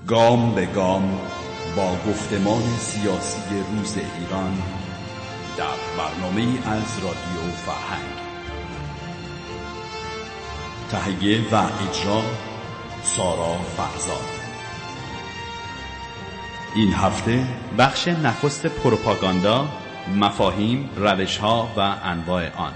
گام به گام با گفتمان سیاسی روز ایران در برنامه‌ای از رادیو فرهنگ. تهیه و اجرا سارا فرزاد. این هفته بخش نخست پروپاگاندا، مفاهیم، روش‌ها و انواع آن.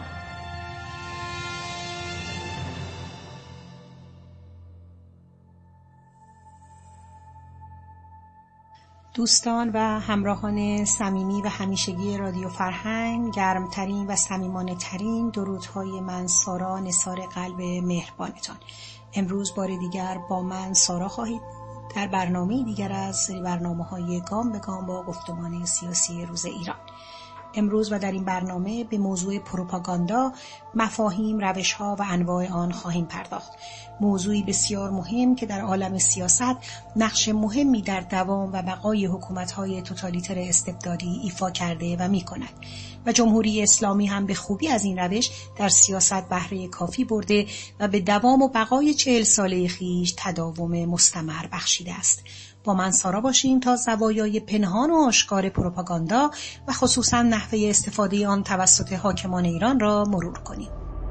دوستان و همراهان صمیمی و همیشگی رادیو فرهنگ، گرمترین و صمیمانه‌ترین درودهای من سارا نثار قلب مهربانتان. امروز بار دیگر با من سارا خواهید در برنامه دیگر از سری برنامه‌های گام به گام با گفتمان سیاسی روز ایران. امروز و در این برنامه به موضوع پروپاگاندا، مفاهیم، روش‌ها و انواع آن خواهیم پرداخت. موضوعی بسیار مهم که در عالم سیاست نقش مهمی در دوام و بقای حکومت‌های توتالیتر استبدادی ایفا کرده و می‌کند و جمهوری اسلامی هم به خوبی از این روش در سیاست بهره کافی برده و به دوام و بقای 40 ساله خویش تداوم مستمر بخشیده است. با من سارا باشیم تا زوایای پنهان و آشکار پروپاگاندا و خصوصا نحوه استفاده آن توسط حاکمان ایران را مرور کنیم.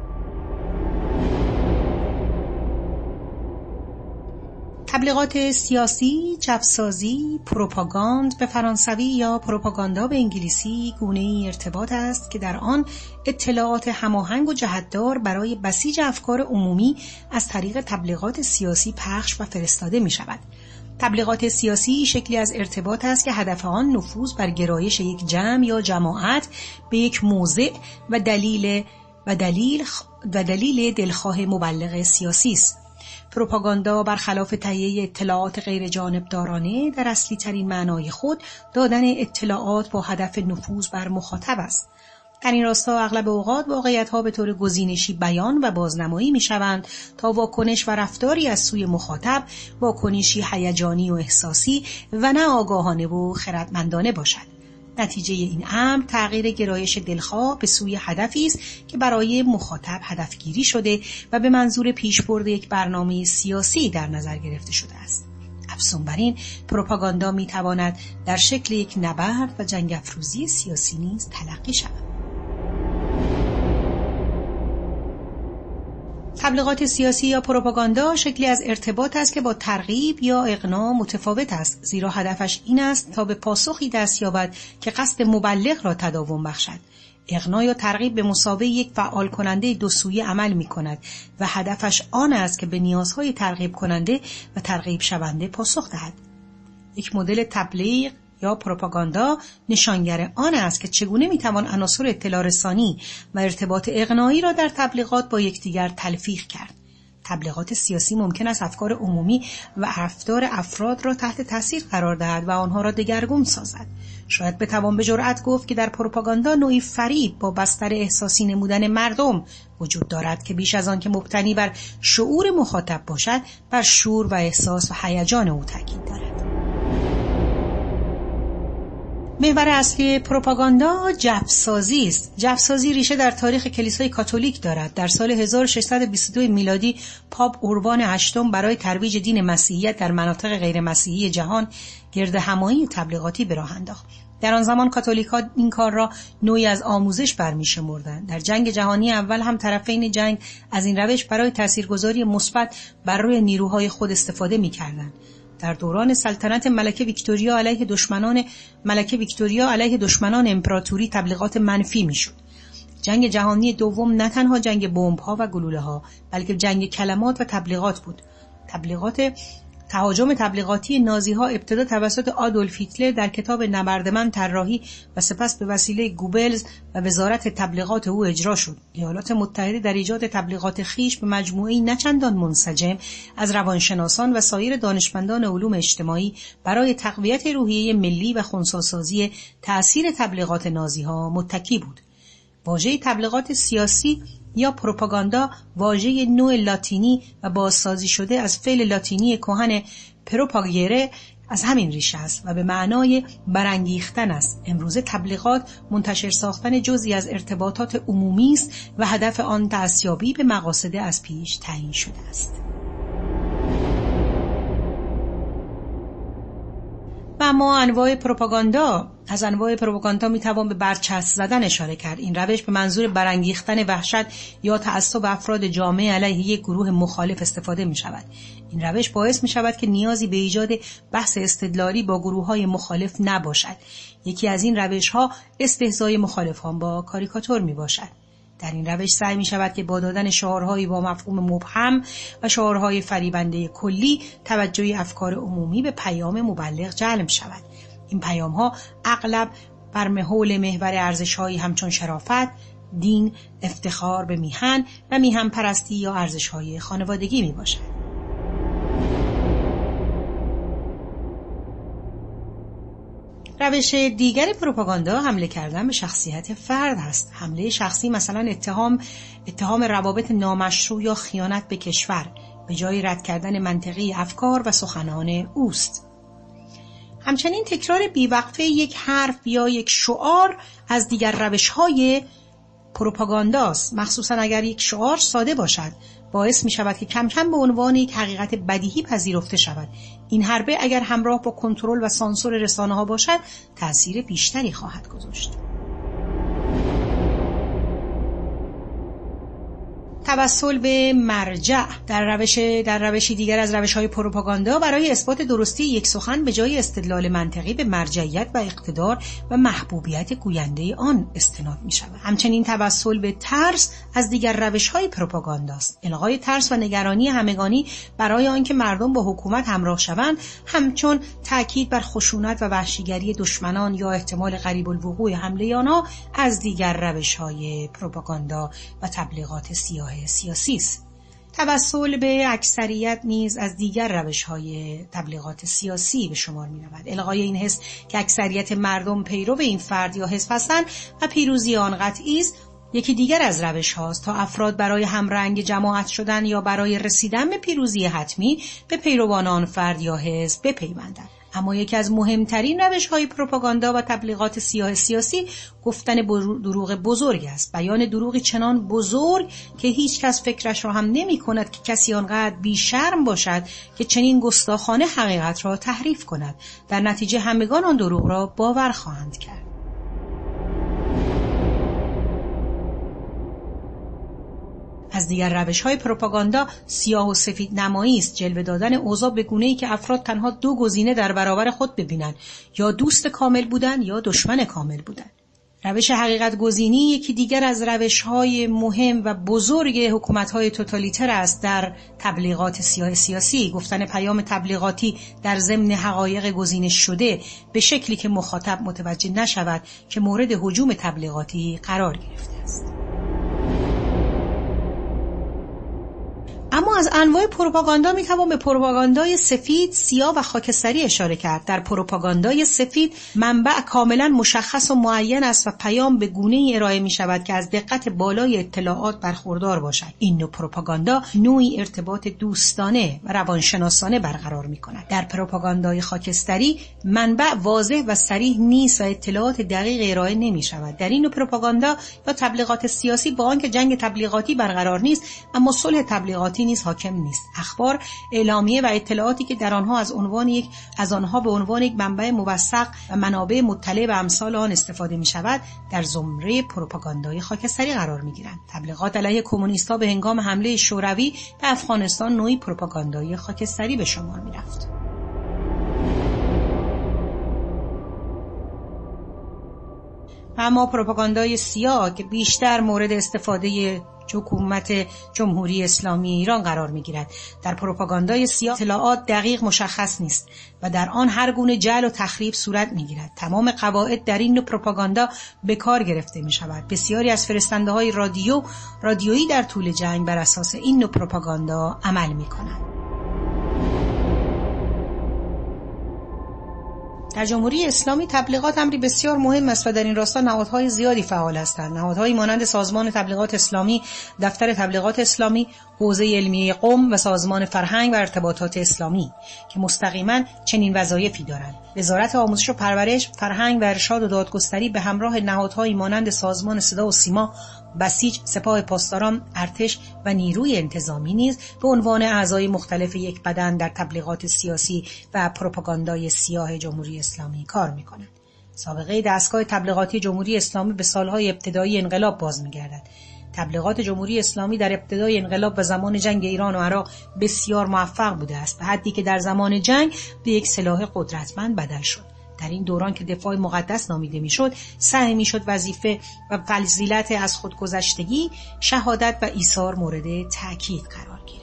تبلیغات سیاسی، چپسازی، پروپاگاند به فرانسوی یا پروپاگاندا به انگلیسی گونه‌ای ارتباط است که در آن اطلاعات هماهنگ و جهتدار برای بسیج افکار عمومی از طریق تبلیغات سیاسی پخش و فرستاده می شود. تبلیغات سیاسی شکلی از ارتباط است که هدف آن نفوذ بر گرایش یک جمع یا جماعت به یک موضع و دلیل دلخواه مبلغ سیاسی است. پروپاگاندا برخلاف تهیه اطلاعات غیر جانبدارانه در اصلی ترین معنای خود دادن اطلاعات با هدف نفوذ بر مخاطب است. در این راستا اغلب اوقات واقعیت‌ها به طور گزینشی بیان و بازنمایی می‌شوند تا واکنش و رفتاری از سوی مخاطب واکنشی هیجانی و احساسی و نه آگاهانه و خردمندانه باشد. نتیجه این امر تغییر گرایش دلخواه به سوی هدفی است که برای مخاطب هدفگیری شده و به منظور پیشبرد یک برنامه سیاسی در نظر گرفته شده است. افزون بر این، پروپاگاندا می‌تواند در شکل یک نبرد و جنگ افروزی سیاسی نیز تلقی شود. تبلیغات سیاسی یا پروپاگاندا شکلی از ارتباط است که با ترغیب یا اقناع متفاوت است، زیرا هدفش این است تا به پاسخی دست یابد که قصد مبلغ را تداوم بخشد. اقناع یا ترغیب به مثابه یک فعال کننده دو سویه عمل می کند و هدفش آن است که به نیازهای ترغیب کننده و ترغیب شونده پاسخ دهد. یک مدل تبلیغ یا پروپاگاندا نشانگر آن است که چگونه میتوان عناصر اطلاع رسانی و ارتباط اقناعی را در تبلیغات با یکدیگر تلفیق کرد. تبلیغات سیاسی ممکن است افکار عمومی و رفتار افراد را تحت تاثیر قرار دهد و آنها را دگرگون سازد. شاید بتوان به جرأت گفت که در پروپاگاندا نوعی فریب با بستر احساسی نمودن مردم وجود دارد که بیش از آن که مبتنی بر شعور مخاطب باشد، بر شور و احساس و هیجان او تاکید دارد. محور اصلی پروپاگاندا جفسازی است. جفسازی ریشه در تاریخ کلیسای کاتولیک دارد. در سال 1622 میلادی پاپ اوربان هشتم برای ترویج دین مسیحیت در مناطق غیر مسیحی جهان گردهمایی تبلیغاتی به راه انداخت. در آن زمان کاتولیک‌ها این کار را نوعی از آموزش برمی‌شمردند. در جنگ جهانی اول هم طرفین جنگ از این روش برای تاثیرگذاری مثبت بر روی نیروهای خود استفاده می‌کردند. در دوران سلطنت ملکه ویکتوریا علیه دشمنان امپراتوری تبلیغات منفی میشد. جنگ جهانی دوم نه تنها جنگ بمب‌ها و گلوله‌ها، بلکه جنگ کلمات و تبلیغات بود. تهاجم تبلیغاتی نازی‌ها ابتدا توسط آدولف هیتلر در کتاب نبردمن طراحی و سپس به وسیله گوبلز و وزارت تبلیغات او اجرا شد. ایالات متحده در ایجاد تبلیغات خویش به مجموعه‌ای نچندان منسجم از روانشناسان و سایر دانشمندان علوم اجتماعی برای تقویت روحیه ملی و خنثی‌سازی تأثیر تبلیغات نازی‌ها متکی بود. واژه تبلیغات سیاسی یا پروپاگاندا واژه نوع لاتینی و بازسازی شده از فعل لاتینی کهن پروپاگیره از همین ریشه است و به معنای برانگیختن است. امروزه تبلیغات منتشر ساختن جزئی از ارتباطات عمومی است و هدف آن دستیابی به مقاصد از پیش تعیین شده است. اما انواع پروپاگاندا، از انواع پروپاگاندا میتوان به برچسب زدن اشاره کرد. این روش به منظور برانگیختن وحشت یا تعصب افراد جامعه علیه یک گروه مخالف استفاده می شود. این روش باعث می شود که نیازی به ایجاد بحث استدلالی با گروه‌های مخالف نباشد. یکی از این روش‌ها استهزای مخالفان با کاریکاتور می باشد. در این روش سعی می شود که با دادن شعارهایی با مفهوم مبهم و شعارهای فریبنده کلی توجه افکار عمومی به پیام مبلغ جلب شود. این پیام‌ها اغلب بر حول محور ارزش‌هایی همچون شرافت، دین، افتخار به میهن و میهن پرستی یا ارزش‌های خانوادگی می باشد. روش دیگر پروپاگاندا حمله کردن به شخصیت فرد است. حمله شخصی مثلا اتهام روابط نامشروع یا خیانت به کشور به جای رد کردن منطقی افکار و سخنان اوست. همچنین تکرار بیوقفه یک حرف یا یک شعار از دیگر روش‌های پروپاگانداست، مخصوصا اگر یک شعار ساده باشد. باعث می شود که کم کم به عنوان یک حقیقت بدیهی پذیرفته شود. این حربه اگر همراه با کنترل و سانسور رسانه‌ها باشد، تأثیر بیشتری خواهد گذاشت. توسل به مرجع در روشی دیگر از روش‌های پروپاگاندا برای اثبات درستی یک سخن به جای استدلال منطقی به مرجعیت و اقتدار و محبوبیت گوینده آن استناد می‌شود. همچنین توسل به ترس از دیگر روش‌های پروپاگاندا است. الغای ترس و نگرانی همگانی برای آنکه مردم با حکومت همراه شوند، همچون تأکید بر خشونت و وحشیگری دشمنان یا احتمال قریب الوقوع حمله آنها از دیگر روش‌های پروپاگاندا و تبلیغات سیاسی است. توسل به اکثریت نیز از دیگر روش‌های تبلیغات سیاسی به شمار می‌رود. الغای این حس که اکثریت مردم پیرو این فرد یا حزب هستند و پیروزی آن قطعی است، یکی دیگر از روش هاست تا افراد برای همرنگ جماعت شدن یا برای رسیدن به پیروزی حتمی به پیروان آن فرد یا حزب بپیوندند. اما یکی از مهمترین روش‌های پروپاگاندا و تبلیغات سیاسی گفتن دروغ بزرگ است. بیان دروغی چنان بزرگ که هیچ کس فکرش را هم نمی کند که کسی آنقدر بیشرم باشد که چنین گستاخانه حقیقت را تحریف کند. در نتیجه همگان آن دروغ را باور خواهند کرد. از دیگر روش‌های پروپاگاندا سیاه و سفید نمایی است، جلوه دادن اوضاع به گونه‌ای که افراد تنها دو گزینه در برابر خود ببینند، یا دوست کامل بودن یا دشمن کامل بودن. روش حقیقت گزینی یکی دیگر از روش‌های مهم و بزرگ حکومت‌های توتالیتر است. در تبلیغات سیاسی گفتن پیام تبلیغاتی در ضمن حقایق گزینش شده به شکلی که مخاطب متوجه نشود که مورد هجوم تبلیغاتی قرار گرفته است. اما از انواع پروپاگاندا میتوان به پروپاگاندای سفید، سیاه و خاکستری اشاره کرد. در پروپاگاندای سفید منبع کاملا مشخص و معین است و پیام به گونه‌ای ارائه می شود که از دقت بالای اطلاعات برخوردار باشد. این نوع پروپاگاندا نوعی ارتباط دوستانه و روانشناسانه برقرار می کند. در پروپاگاندای خاکستری منبع واضح و صریح نیست و اطلاعات دقیق ارائه نمی شود. در این نوع پروپاگاندا یا تبلیغات سیاسی با آنکه جنگ تبلیغاتی برقرار نیست، اما صلح تبلیغاتی نیز حاکم نیست. اخبار، اعلامیه و اطلاعاتی که در آنها از آنها به عنوان یک منبع موثق و منابع مطلع و امثال آن استفاده می شود در زمره پروپاگاندای خاکستری قرار می گیرند. تبلیغات علیه کمونیست‌ها به هنگام حمله شوروی به افغانستان نوعی پروپاگاندای خاکستری به شمار می رفت. اما پروپاگاندای سیاه که بیشتر مورد استفاده حکومت جمهوری اسلامی ایران قرار می‌گیرد. در پروپاگاندای سیاه اطلاعات دقیق مشخص نیست و در آن هر گونه جعل و تخریب صورت می‌گیرد. تمام قواعد در این نوع پروپاگاندا به کار گرفته می‌شود. بسیاری از فرستنده‌های رادیویی در طول جنگ بر اساس این نوع پروپاگاندا عمل می‌کنند. در جمهوری اسلامی تبلیغات امری بسیار مهم است و در این راستا نهادهای زیادی فعال هستند. نهادهایی مانند سازمان تبلیغات اسلامی، دفتر تبلیغات اسلامی، حوزه علمیه قم و سازمان فرهنگ و ارتباطات اسلامی که مستقیما چنین وظایفی دارند. وزارت آموزش و پرورش، فرهنگ و ارشاد و دادگستری به همراه نهادهایی مانند سازمان صدا و سیما، بسیج، سپاه پاسداران، ارتش و نیروی انتظامی نیز به عنوان اعضای مختلف یک بدن در تبلیغات سیاسی و پروپاگاندای سیاه جمهوری اسلامی کار می‌کنند. سابقه دستگاه تبلیغاتی جمهوری اسلامی به سالهای ابتدایی انقلاب باز می‌گردد. تبلیغات جمهوری اسلامی در ابتدای انقلاب و زمان جنگ ایران و عراق بسیار موفق بوده است، به حدی که در زمان جنگ به یک سلاح قدرتمند بدل شد. در این دوران که دفاع مقدس نامیده میشد، سعی میشد وظیفه و فضیلت از خودگذشتگی، شهادت و ایثار مورد تأکید قرار گیرد.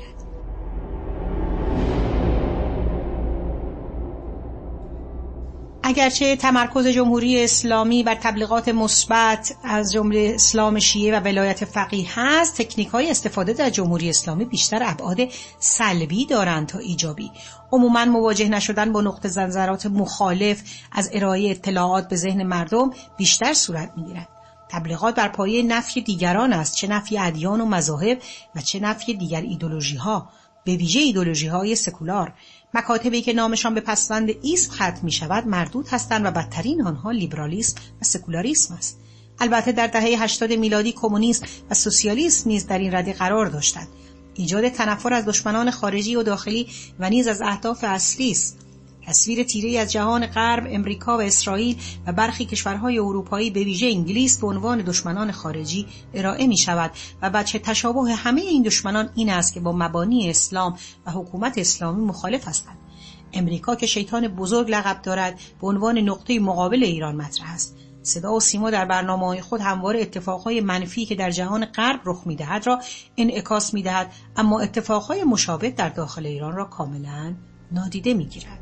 اگرچه تمرکز جمهوری اسلامی بر تبلیغات مثبت از جمله اسلام شیعه و ولایت فقیه هست، تکنیک‌های استفاده در جمهوری اسلامی بیشتر ابعاد سلبی دارند تا ایجابی. عموماً مواجه نشدن با نقطه نظرات مخالف از ارائه اطلاعات به ذهن مردم بیشتر صورت می‌گیرد. تبلیغات بر پایه نفی دیگران است، چه نفی ادیان و مذاهب و چه نفی دیگر ایدئولوژی‌ها، به ویژه ایدئولوژی‌های سکولار. مکاتبی که نامشان به پسوند ایسم ختم می شود مردود هستند و بدترین آنها لیبرالیسم و سکولاریسم است. البته در دهه 80 میلادی کمونیسم و سوسیالیسم نیز در این رده قرار داشتند. ایجاد تنفر از دشمنان خارجی و داخلی و نیز از اهداف اصلی است. تصویر تیره‌ای از جهان غرب، امریکا و اسرائیل و برخی کشورهای اروپایی به ویژه انگلیس به عنوان دشمنان خارجی ارائه می شود و وجه تشابه همه این دشمنان این است که با مبانی اسلام و حکومت اسلامی مخالف هستند. امریکا که شیطان بزرگ لقب دارد به عنوان نقطه مقابل ایران مطرح است. صدا و سیما در برنامه‌های خود همواره اتفاقهای منفی که در جهان غرب رخ می‌دهد را انعکاس می‌دهد، اما اتفاقهای مشابه در داخل ایران را کاملاً نادیده می‌گیرد.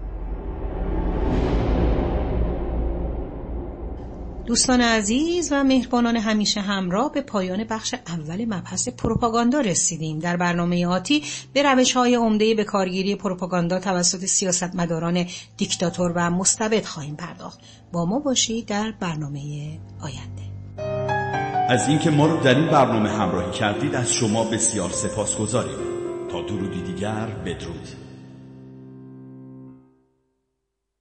دوستان عزیز و مهربانان همیشه همراه، به پایان بخش اول مبحث پروپاگاندا رسیدیم. در برنامه آتی به روش‌های عمده به کارگیری پروپاگاندا توسط سیاستمداران دیکتاتور و مستبد خواهیم پرداخت. با ما باشید در برنامه آینده. از اینکه ما رو در این برنامه همراهی کردید از شما بسیار سپاسگزاریم. تا درودی دیگر، بدرود.